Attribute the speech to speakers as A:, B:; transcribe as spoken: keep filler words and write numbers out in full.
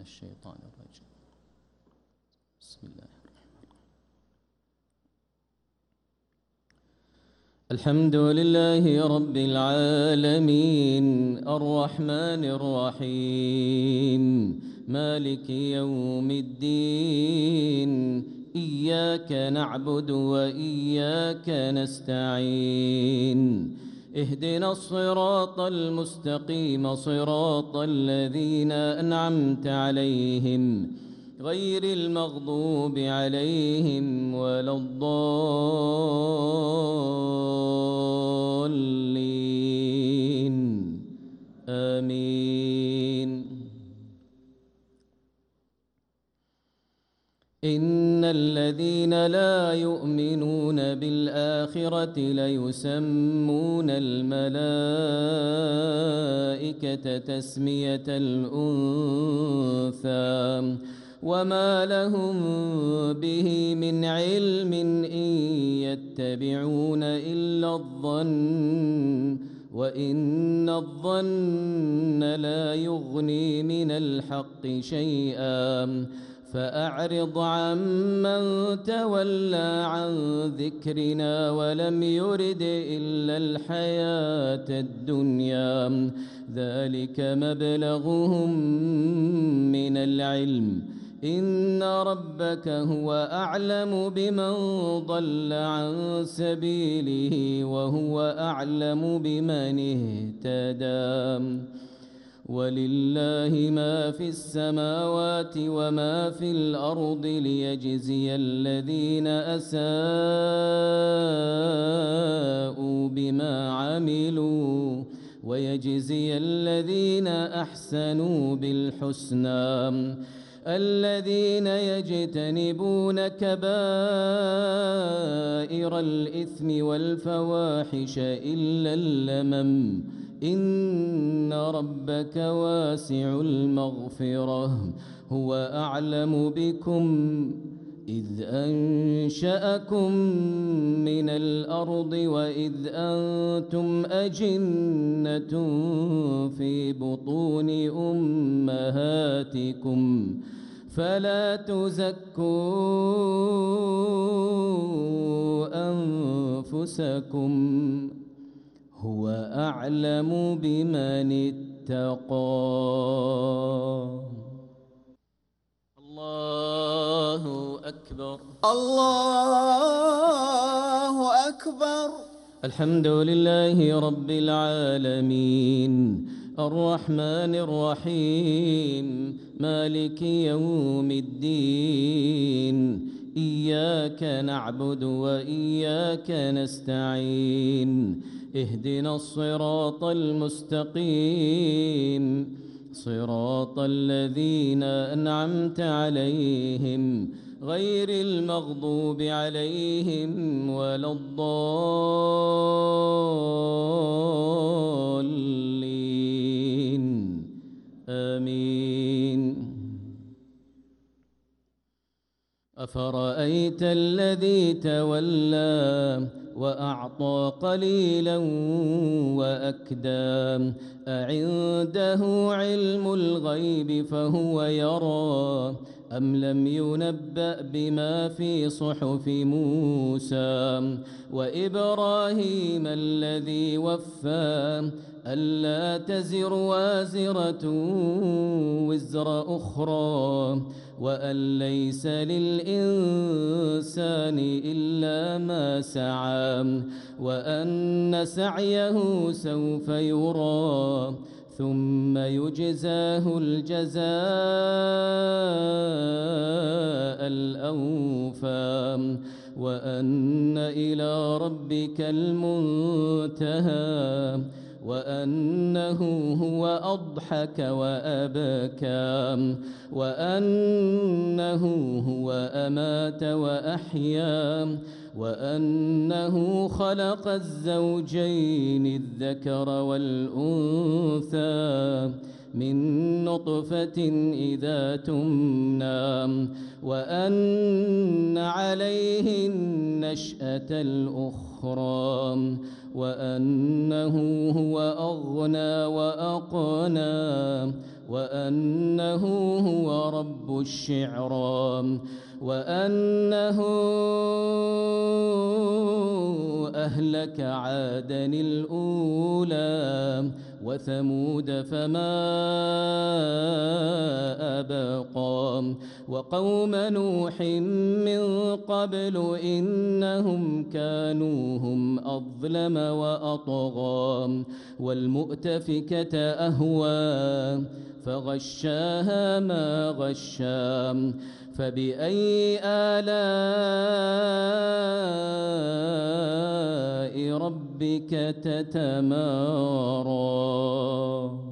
A: الشيطان الرجيم. بسم الله الرحمن الرحيم. الحمد لله رب العالمين الرحمن الرحيم مالك يوم الدين إياك نعبد وإياك نستعين اهدنا الصراط المستقيم صراط الذين أنعمت عليهم غير المغضوب عليهم ولا الضالين آمين. إن الذين لا يؤمنون بالآخرة ليسمون الملائكة تسمية الأنثى وما لهم به من علم إن يتبعون إلا الظن وإن الظن لا يغني من الحق شيئا فأعرض عمن تولى عن ذكرنا ولم يرد إلا الحياة الدنيا ذلك مبلغهم من العلم إن ربك هو أعلم بمن ضل عن سبيله وهو أعلم بمن اهتدى ولله ما في السماوات وما في الأرض ليجزي الذين أساءوا بما عملوا ويجزي الذين أحسنوا بالحسنى الذين يجتنبون كبائر الإثم والفواحش إلا اللمم إن ربك واسع المغفرة هو أعلم بكم إذ أنشأكم من الأرض وإذ أنتم أجنة في بطون أمهاتكم فلا تزكوا أنفسكم هو أعلم بمن اتقى. الله أكبر
B: الله أكبر.
A: الحمد لله رب العالمين الرحمن الرحيم مالك يوم الدين إياك نعبد وإياك نستعين اهدنا الصراط المستقيم صراط الذين أنعمت عليهم غير المغضوب عليهم ولا الضالين آمين. أفرأيت الذي تولى وأعطى قليلا وأكدى أعنده علم الغيب فهو يرى أم لم ينبأ بما في صحف موسى وإبراهيم الذي وفى ألا تزر وازرة وزر أخرى وأن ليس للإنسان إلا ما سعى وأن سعيه سوف يرى ثم يجزاه الجزاء الأوفى وأن إلى ربك المنتهى وأنه هو أضحك وأبكى وأنه هو أمات وأحيا وأنه خلق الزوجين الذكر والأنثى من نطفة إذا تمنى وأن عليه النشأة الأخرى وأنه هو أغنى وأقنى وأنه هو رب الشعرى وأنه أهلك عادا الأولى وثمود فما أبقى وقوم نوح من قبل إنهم كانوا هم أظلم وأطغى والمؤتفكة أهوى فغشاها ما غشا فبأي آلاء ربك تتمارى.